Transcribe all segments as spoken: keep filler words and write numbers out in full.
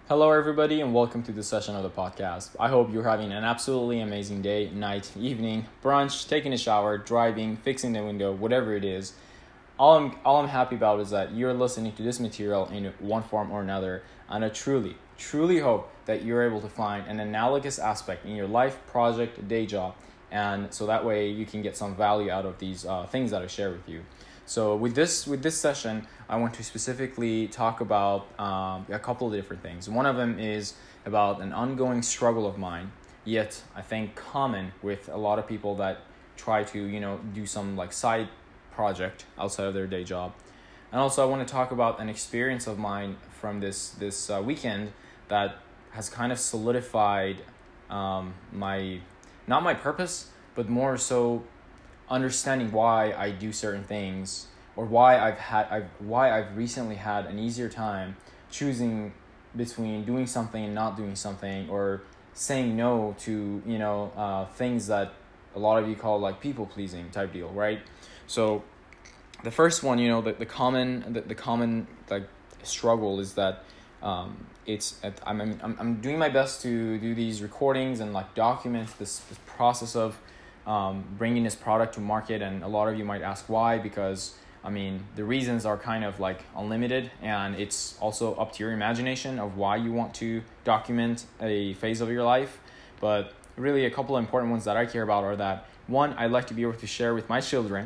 Hello, everybody, and welcome to this session of the podcast. I hope you're having an absolutely amazing day, night, evening, brunch, taking a shower, driving, fixing the window, whatever it is. All I'm, all I'm happy about is that you're listening to this material in one form or another, and I truly, truly hope that you're able to find an analogous aspect in your life, project, day job, and so that way you can get some value out of these uh, things that I share with you. So with this with this session, I want to specifically talk about um, a couple of different things. One of them is about an ongoing struggle of mine, yet I think common with a lot of people that try to, you know, do some like side project outside of their day job. And also I want to talk about an experience of mine from this this uh, weekend that has kind of solidified um, my, not my purpose, but more so understanding why I do certain things, or why I've had I've why I've recently had an easier time choosing between doing something and not doing something, or saying no to, you know, uh, things that a lot of you call like people pleasing type deal, right? So the first one, you know, the, the common the, the common like struggle is that um, it's I'm, I'm I'm doing my best to do these recordings and like document this, this process of um, bringing this product to market. And a lot of you might ask why, because I mean, the reasons are kind of like unlimited, and it's also up to your imagination of why you want to document a phase of your life. But really a couple of important ones that I care about are that, one, I'd like to be able to share with my children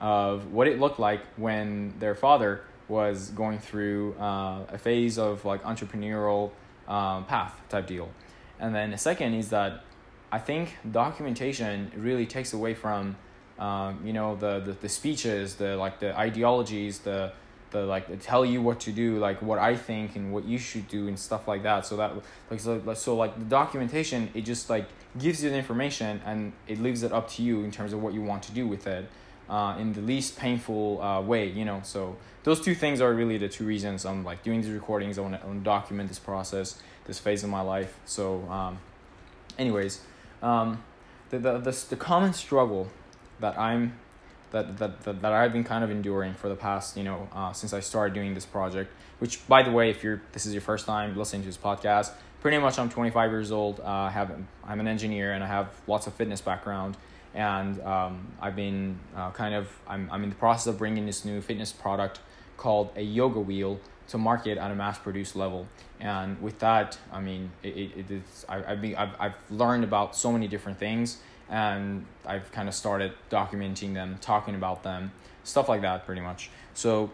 of what it looked like when their father was going through uh, a phase of like entrepreneurial um, path type deal. And then the second is that I think documentation really takes away from um, you know the, the the speeches, the like the ideologies, the the like the tell you what to do, like what I think and what you should do and stuff like that. So that like so, so like the documentation, it just like gives you the information and it leaves it up to you in terms of what you want to do with it uh, in the least painful uh, way, you know. So those two things are really the two reasons I'm like doing these recordings. I want to, I want to document this process, this phase of my life. So um, anyways, um, the, the the the common struggle that I'm that, that that that I've been kind of enduring for the past, you know, uh, since I started doing this project. Which, by the way, if you're this is your first time listening to this podcast, pretty much I'm twenty-five years old. Uh, I have I'm an engineer and I have lots of fitness background, and um, I've been uh, kind of I'm I'm in the process of bringing this new fitness product called a yoga wheel to market at a mass-produced level. And with that, I mean, it, it, it is, I, I've, been, I've, I've learned about so many different things, and I've kind of started documenting them, talking about them, stuff like that pretty much. So,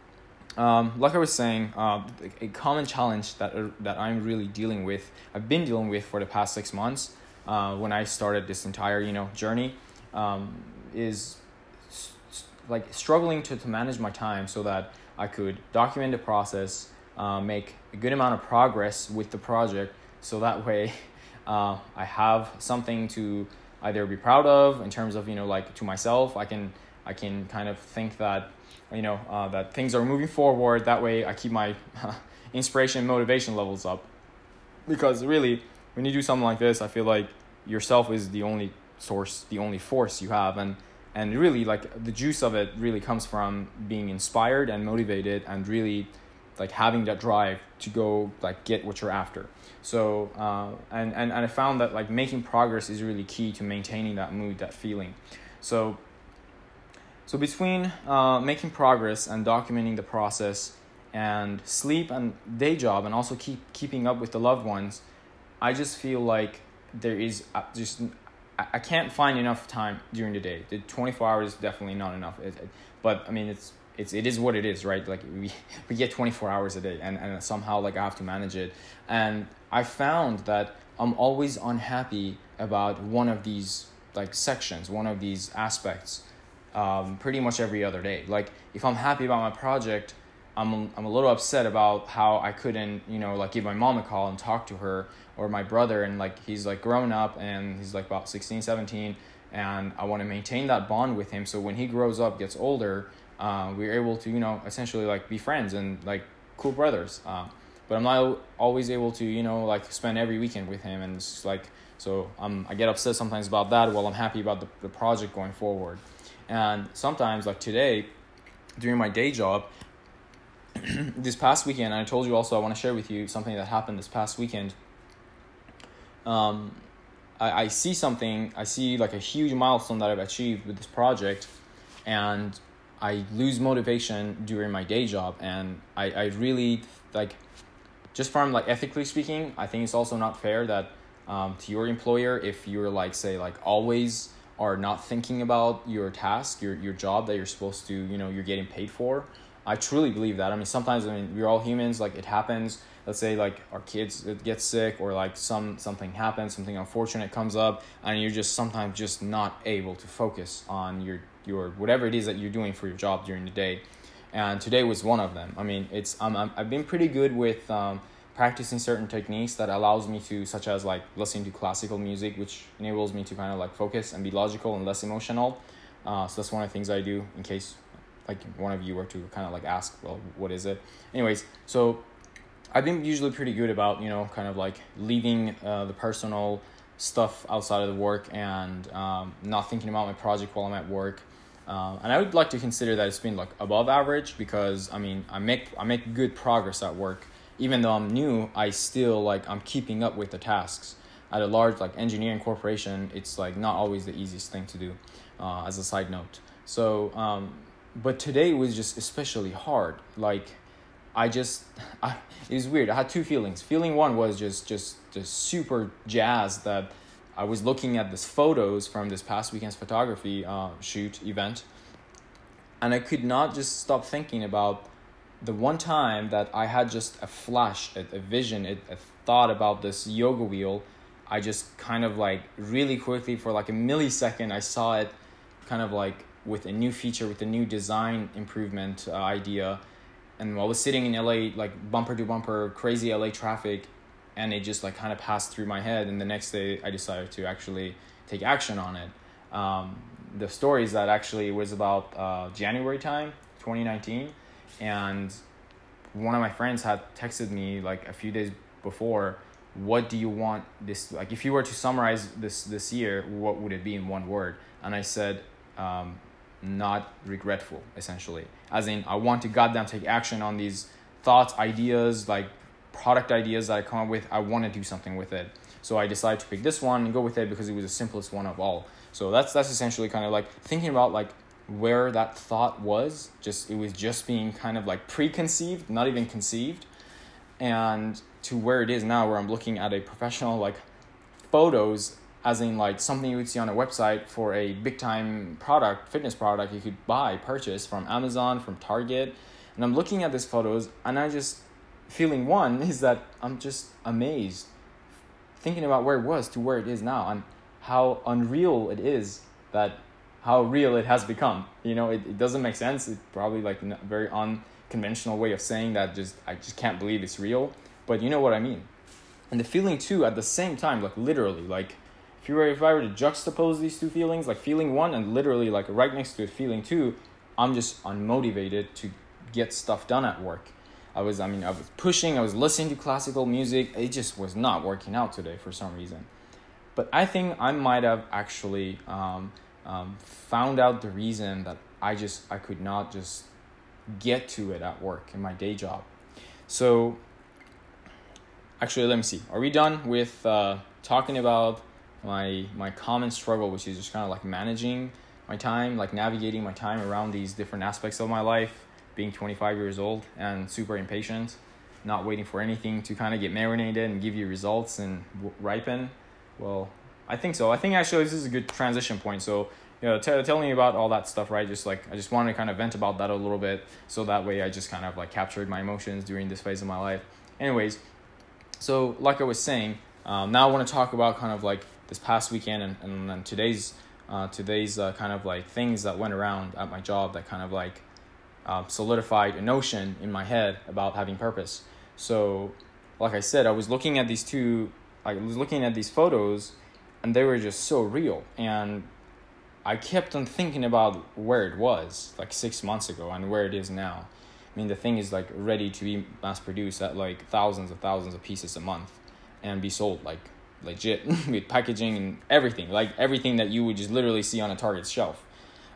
um, like I was saying, uh, a common challenge that uh, that I'm really dealing with, I've been dealing with for the past six months, uh, when I started this entire, you know, journey, um, is s- s- like struggling to, to manage my time so that I could document the process, uh, make a good amount of progress with the project, so that way uh, I have something to either be proud of in terms of, you know, like to myself. I can I can kind of think that, you know, uh, that things are moving forward. That way I keep my inspiration and motivation levels up. Because really, when you do something like this, I feel like yourself is the only source, the only force you have. And And really, like, the juice of it really comes from being inspired and motivated and really, like, having that drive to go, like, get what you're after. So, uh, and, and, and I found that, like, making progress is really key to maintaining that mood, that feeling. So, so between uh, making progress and documenting the process and sleep and day job and also keep keeping up with the loved ones, I just feel like there is just... I can't find enough time during the day. The twenty-four hours is definitely not enough. It, it, but I mean, it's it's it is what it is, right? Like we we get twenty-four hours a day, and, and somehow like I have to manage it. And I found that I'm always unhappy about one of these like sections, one of these aspects, um, pretty much every other day. Like if I'm happy about my project, I'm I'm a little upset about how I couldn't, you know, like give my mom a call and talk to her, or my brother, and like he's like grown up and he's like about sixteen, seventeen, and I want to maintain that bond with him so when he grows up, gets older, uh, we're able to, you know, essentially like be friends and like cool brothers. Uh, but I'm not always able to, you know, like spend every weekend with him, and it's like, so um, I get upset sometimes about that while I'm happy about the, the project going forward. And sometimes like today, during my day job, this past weekend, I told you also I want to share with you something that happened this past weekend. Um, I, I see something, I see like a huge milestone that I've achieved with this project, and I lose motivation during my day job. And I, I really, like, just from like ethically speaking, I think it's also not fair that um, to your employer, if you're like, say, like always are not thinking about your task, your your job that you're supposed to, you know, you're getting paid for. I truly believe that. I mean, sometimes, I mean, we're all humans, like it happens. Let's say like our kids get sick, or like some something happens, something unfortunate comes up, and you're just sometimes just not able to focus on your your whatever it is that you're doing for your job during the day. And today was one of them. I mean, it's um, I'm, I've been pretty good with um, practicing certain techniques that allows me to, such as like listening to classical music, which enables me to kind of like focus and be logical and less emotional. Uh, so that's one of the things I do, in case like one of you were to kind of like ask, well, what is it? Anyways, so I've been usually pretty good about, you know, kind of like leaving uh, the personal stuff outside of the work, and um, not thinking about my project while I'm at work. Uh, and I would like to consider that it's been like above average, because I mean, I make I make good progress at work. Even though I'm new, I still like I'm keeping up with the tasks. At a large like engineering corporation, it's like not always the easiest thing to do, uh, as a side note. So, um, but today was just especially hard. Like, I just, I, it was weird. I had two feelings. Feeling one was just, just, just super jazzed that I was looking at these photos from this past weekend's photography uh, shoot event, and I could not just stop thinking about the one time that I had just a flash, a, a vision, a, a thought about this yoga wheel. I just kind of like really quickly, for like a millisecond, I saw it kind of like with a new feature, with a new design improvement uh, idea. And I was sitting in L A, like bumper to bumper, crazy L A traffic, and it just like kind of passed through my head. And the next day I decided to actually take action on it. Um, the story is that actually it was about uh, January time, twenty nineteen. And one of my friends had texted me like a few days before, what do you want this, like if you were to summarize this this year, what would it be in one word? And I said, um, not regretful, essentially. As in, I want to goddamn take action on these thoughts, ideas, like product ideas that I come up with. I want to do something with it. So I decided to pick this one and go with it because it was the simplest one of all. So that's that's essentially kind of like thinking about like where that thought was. Just it was just being kind of like preconceived, not even conceived, and to where it is now, where I'm looking at a professional like photos, as in like something you would see on a website for a big time product, fitness product you could buy, purchase from Amazon, from Target. And I'm looking at these photos, and I just feeling one is that I'm just amazed, thinking about where it was to where it is now, and how unreal it is, that how real it has become. You know, it, it doesn't make sense. It's probably like a very unconventional way of saying that, just I just can't believe it's real, but you know what I mean. And the feeling too at the same time, like literally, like if you were if I were to juxtapose these two feelings, like feeling one and literally like right next to it, feeling two, I'm just unmotivated to get stuff done at work. I was, I mean, I was pushing, I was listening to classical music. It just was not working out today for some reason. But I think I might have actually um, um, found out the reason that I just, I could not just get to it at work in my day job. So actually, let me see. Are we done with uh, talking about my my common struggle, which is just kind of like managing my time, like navigating my time around these different aspects of my life, being twenty-five years old and super impatient, not waiting for anything to kind of get marinated and give you results and w- ripen? Well, I think so. I think actually this is a good transition point. So, you know, t- tell me about all that stuff, right? Just like, I just wanted to kind of vent about that a little bit. So that way I just kind of like captured my emotions during this phase of my life. Anyways, so like I was saying, um, now I want to talk about kind of like this past weekend and, and, and today's, uh, today's uh, kind of like things that went around at my job that kind of like Uh, solidified a notion in my head about having purpose. So, like I said, I was looking at these two, I was looking at these photos, and they were just so real. And I kept on thinking about where it was like six months ago and where it is now. I mean, the thing is like ready to be mass produced at like thousands of thousands of pieces a month and be sold like legit with packaging and everything, like everything that you would just literally see on a Target shelf.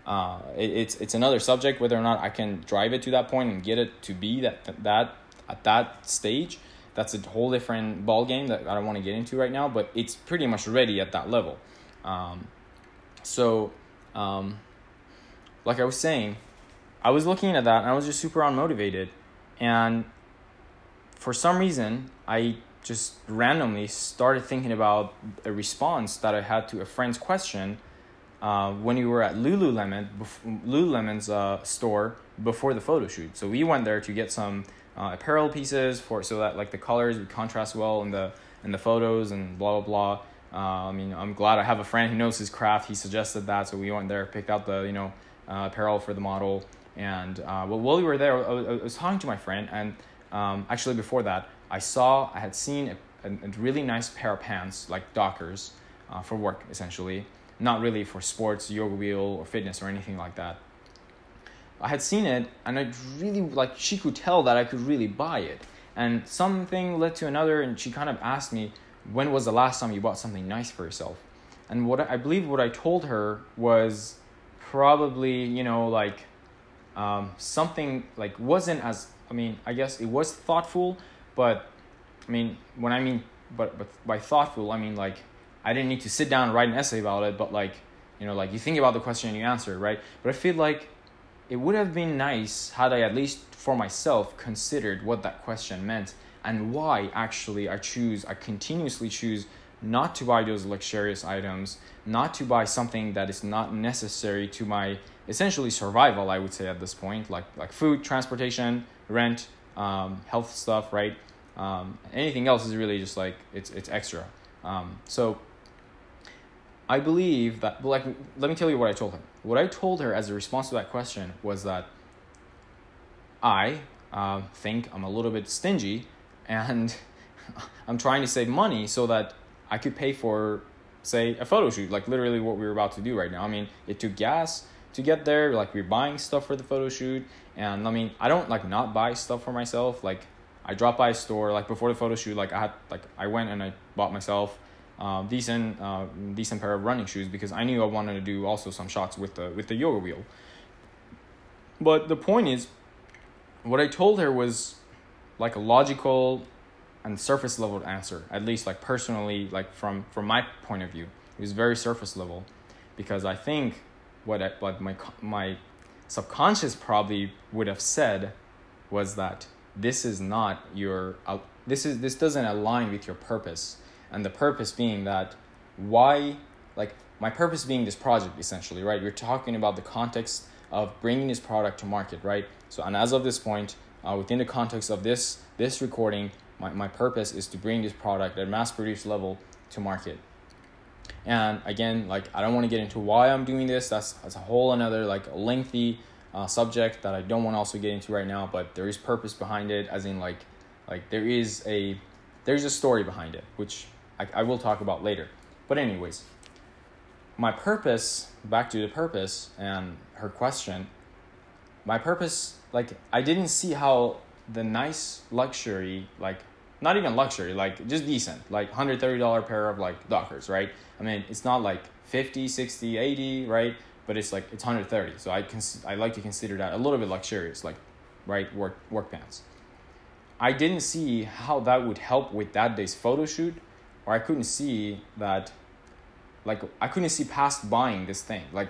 Uh, it, it's it's another subject whether or not I can drive it to that point and get it to be that that at that stage. That's a whole different ball game that I don't want to get into right now, but it's pretty much ready at that level. Um, so, um, like I was saying, I was looking at that and I was just super unmotivated. And for some reason, I just randomly started thinking about a response that I had to a friend's question uh, when we were at Lululemon, Lululemon's uh, store before the photo shoot. So we went there to get some Uh, apparel pieces for so that like the colors would contrast well in the in the photos and blah blah blah. Uh, I mean, I'm glad I have a friend who knows his craft. He suggested that, so we went there, picked out the you know uh, apparel for the model, and uh, well, while we were there, I was, I was talking to my friend, and um, actually before that, I saw I had seen a, a, a really nice pair of pants, like Dockers, uh, for work essentially, not really for sports, yoga wheel, or fitness or anything like that. I had seen it, and I really, like, she could tell that I could really buy it. And something led to another, and she kind of asked me, when was the last time you bought something nice for yourself? And what I, I believe what I told her was probably, you know, like, um, something, like, wasn't as, I mean, I guess it was thoughtful, but, I mean, when I mean, but, but by thoughtful, I mean, like, I didn't need to sit down and write an essay about it, but, like, you know, like, you think about the question and you answer, right? But I feel like it would have been nice had I at least for myself considered what that question meant and why actually I choose, I continuously choose not to buy those luxurious items, not to buy something that is not necessary to my essentially survival, I would say at this point, like like food, transportation, rent, um, health stuff, right? Um, anything else is really just like, it's it's extra. Um, so I believe that, like, let me tell you what I told her. What I told her as a response to that question was that I uh, think I'm a little bit stingy and I'm trying to save money so that I could pay for, say, a photo shoot, like literally what we were about to do right now. I mean, it took gas to get there, like we're buying stuff for the photo shoot. And I mean, I don't like not buy stuff for myself. Like I dropped by a store, like before the photo shoot, like I had, like I went and I bought myself Uh, decent, uh, decent pair of running shoes because I knew I wanted to do also some shots with the with the yoga wheel. But the point is, what I told her was like a logical and surface level answer, at least like personally, like from from my point of view, it was very surface level, because I think what I, like my my subconscious probably would have said was that this is not your uh, this is this doesn't align with your purpose. And the purpose being that why, like my purpose being this project essentially, right? You're talking about the context of bringing this product to market, right? So, and as of this point, uh, within the context of this this recording, my, my purpose is to bring this product at mass produced level to market. And again, like I don't want to get into why I'm doing this. That's, that's a whole another like lengthy uh, subject that I don't want to also get into right now, but there is purpose behind it, as in like, like there is a, there's a story behind it, which I, I will talk about later. But anyways, my purpose, back to the purpose and her question, my purpose, like I didn't see how the nice luxury, like not even luxury, like just decent, like one hundred thirty dollars pair of like Dockers, right? I mean, it's not like fifty, sixty, eighty, right? But it's like, it's one hundred thirty. So I can, I like to consider that a little bit luxurious, like, right, work, work pants. I didn't see how that would help with that day's photo shoot, or I couldn't see that, like, I couldn't see past buying this thing. Like,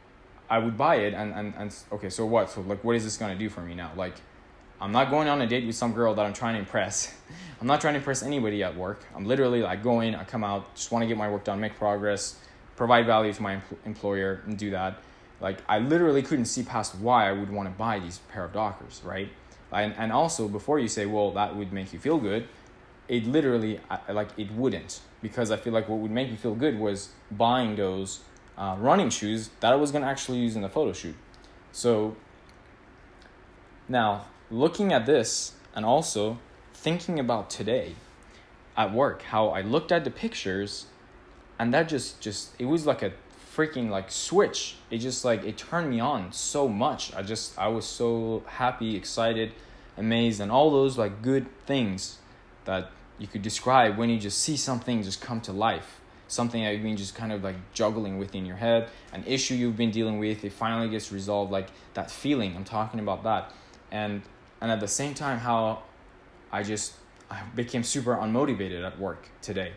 I would buy it and, and, and okay, so what? So, like, what is this going to do for me now? Like, I'm not going on a date with some girl that I'm trying to impress. I'm not trying to impress anybody at work. I'm literally, like, go in, I come out, just want to get my work done, make progress, provide value to my empl- employer, and do that. Like, I literally couldn't see past why I would want to buy these pair of Dockers, right? And, and also, before you say, well, that would make you feel good, it literally, I, like, it wouldn't. Because I feel like what would make me feel good was buying those uh, running shoes that I was going to actually use in the photo shoot. So, now, looking at this, and also thinking about today at work, how I looked at the pictures, and that just, just it was like a freaking, like, switch. It just, like, it turned me on so much. I just, I was so happy, excited, amazed, and all those, like, good things that you could describe when you just see something just come to life. something that you've been just kind of like juggling within your head, an issue you've been dealing with, it finally gets resolved, like that feeling, I'm talking about that. And and at the same time, how I just I became super unmotivated at work today.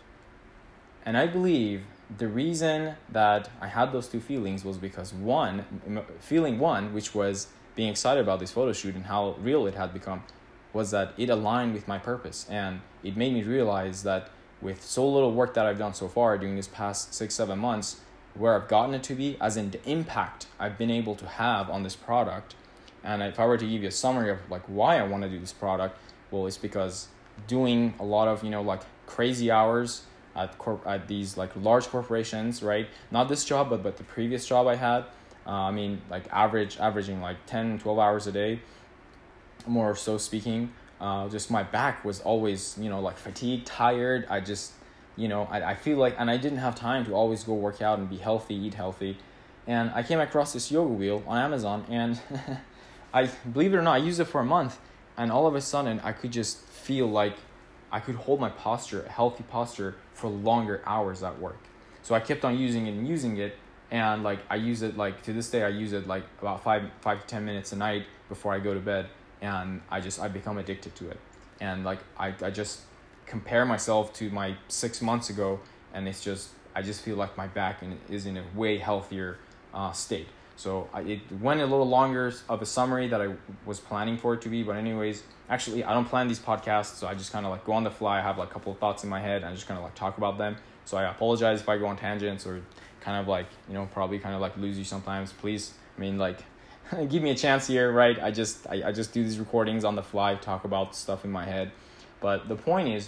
And I believe the reason that I had those two feelings was because one, feeling one, which was being excited about this photo shoot and how real it had become, was that it aligned with my purpose. And it made me realize that with so little work that I've done so far during this past six, seven months, where I've gotten it to be, as in the impact I've been able to have on this product. And if I were to give you a summary of like why I want to do this product, well, it's because doing a lot of, you know, like crazy hours at corp at these like large corporations, right? Not this job, but but the previous job I had. Uh, I mean, like average averaging like ten, twelve hours a day, more so speaking. Uh, just my back was always, you know, like fatigued, tired. I just, you know, I, I feel like, and I didn't have time to always go work out and be healthy, eat healthy. And I came across this yoga wheel on Amazon, and I, believe it or not, I used it for a month, and all of a sudden I could just feel like I could hold my posture, a healthy posture, for longer hours at work. So I kept on using it and using it, and like I use it like to this day, I use it like about five five to ten minutes a night before I go to bed, and I just I become addicted to it. And like I, I just compare myself to my six months ago, and it's just I just feel like my back in, is in a way healthier uh, state. So I, it went a little longer of a summary that I was planning for it to be, but anyways, actually I don't plan these podcasts, so I just kind of like go on the fly. I have like a couple of thoughts in my head, and I just kind of like talk about them. So I apologize if I go on tangents or kind of like, you know, probably kind of like lose you sometimes. Please, I mean, like, give me a chance here, right? I just I, I just do these recordings on the fly, talk about stuff in my head. But the point is,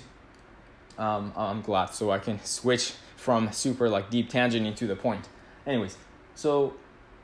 um, I'm glad, so I can switch from super like deep tangent into the point. Anyways, so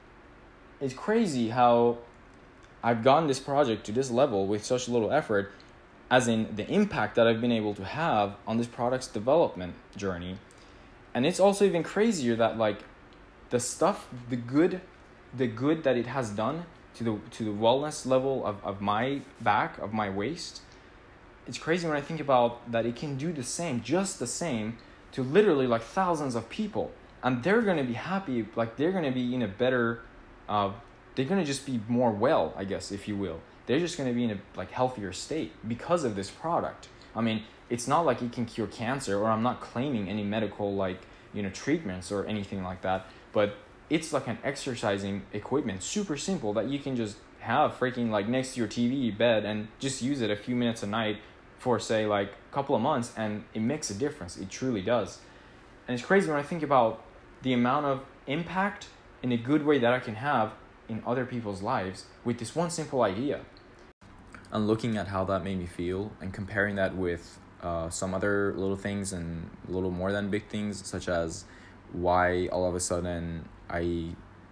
it's crazy how I've gotten this project to this level with such little effort, as in the impact that I've been able to have on this product's development journey. And it's also even crazier that like the stuff, the good, the good that it has done to the to the wellness level of, of my back, of my waist. It's crazy when I think about that it can do the same, just the same, to literally like thousands of people. And they're gonna be happy, like they're gonna be in a better Uh, they're going to just be more well, I guess, if you will. They're just going to be in a like healthier state because of this product. I mean, it's not like it can cure cancer, or I'm not claiming any medical like, you know, treatments or anything like that, but it's like an exercising equipment, super simple, that you can just have freaking like next to your T V bed and just use it a few minutes a night for say like a couple of months, and it makes a difference. It truly does. And it's crazy when I think about the amount of impact in a good way that I can have in other people's lives with this one simple idea. And looking at how that made me feel and comparing that with uh, some other little things and a little more than big things, such as why all of a sudden I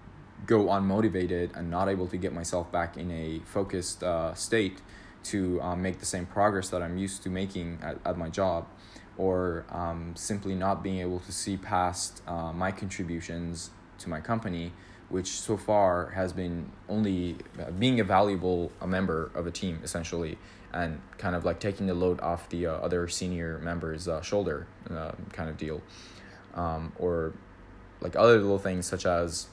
go unmotivated and not able to get myself back in a focused uh, state to um, make the same progress that I'm used to making at, at my job, or um, simply not being able to see past uh, my contributions to my company, which so far has been only uh, being a valuable a member of a team, essentially, and kind of like taking the load off the uh, other senior members' uh, shoulder uh, kind of deal. Um, or like other little things, such as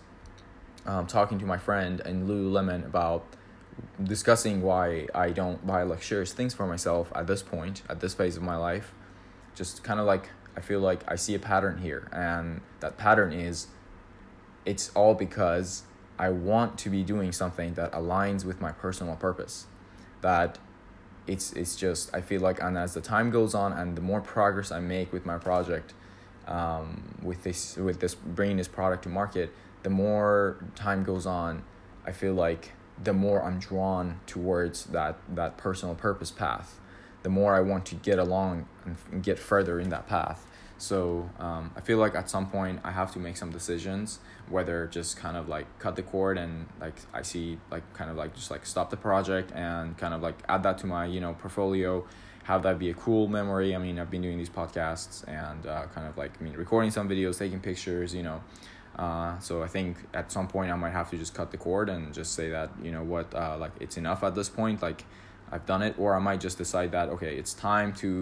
um, talking to my friend in Lululemon about discussing why I don't buy luxurious things for myself at this point, at this phase of my life. Just kind of like, I feel like I see a pattern here, and that pattern is it's all because I want to be doing something that aligns with my personal purpose. That it's it's just, I feel like, and as the time goes on and the more progress I make with my project, um, with this with this bringing this product to market, the more time goes on, I feel like the more I'm drawn towards that that personal purpose path, the more I want to get along and get further in that path. So um, I feel like at some point I have to make some decisions, whether just kind of like cut the cord and like I see like kind of like just like stop the project and kind of like add that to my, you know, portfolio, have that be a cool memory. I mean, I've been doing these podcasts and uh, kind of like, I mean, recording some videos, taking pictures, you know. Uh, so I think at some point I might have to just cut the cord and just say that, you know what, uh, like it's enough at this point, like I've done it. Or I might just decide that, okay, it's time to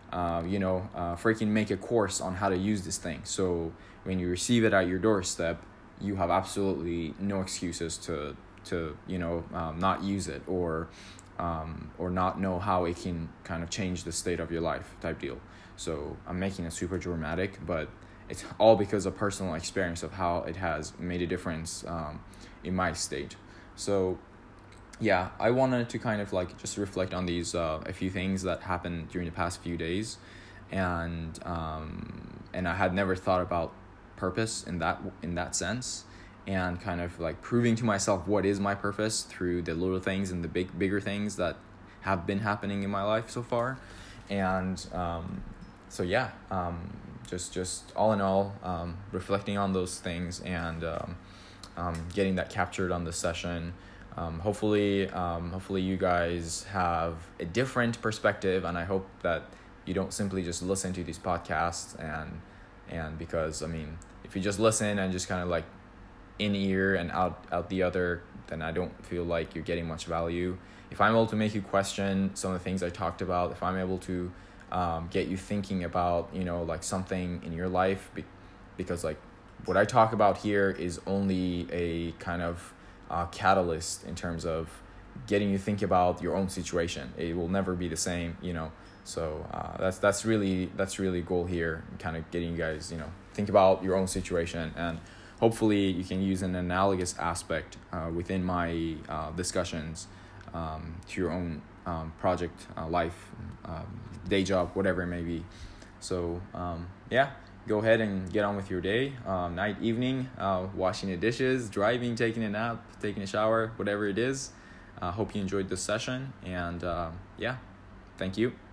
uh, you know, uh, freaking make a course on how to use this thing. So when you receive it at your doorstep, you have absolutely no excuses to, to you know, um, not use it or um, or not know how it can kind of change the state of your life type deal. So I'm making it super dramatic, but it's all because of personal experience of how it has made a difference um, in my state. So yeah, I wanted to kind of like just reflect on these uh, a few things that happened during the past few days, and um, and I had never thought about purpose in that in that sense, and kind of like proving to myself what is my purpose through the little things and the big bigger things that have been happening in my life so far. And um, so yeah, um, just just all in all, um, reflecting on those things and um, um, getting that captured on the session. Um, hopefully, um, hopefully you guys have a different perspective, and I hope that you don't simply just listen to these podcasts and and because I mean, if you just listen and just kind of like in ear and out out the other, then I don't feel like you're getting much value. If I'm able to make you question some of the things I talked about, if I'm able to um, get you thinking about, you know, like something in your life, be- because like what I talk about here is only a kind of uh, catalyst in terms of getting you think about your own situation. It will never be the same, you know. So uh, that's that's really that's really goal here, kind of getting you guys, you know, think about your own situation, and hopefully you can use an analogous aspect uh, within my uh, discussions um, to your own um, project, uh, life, um, day job, whatever it may be. So um, yeah, go ahead and get on with your day, um, night, evening, uh, washing the dishes, driving, taking a nap, taking a shower, whatever it is. I uh, hope you enjoyed this session, and uh, yeah, thank you.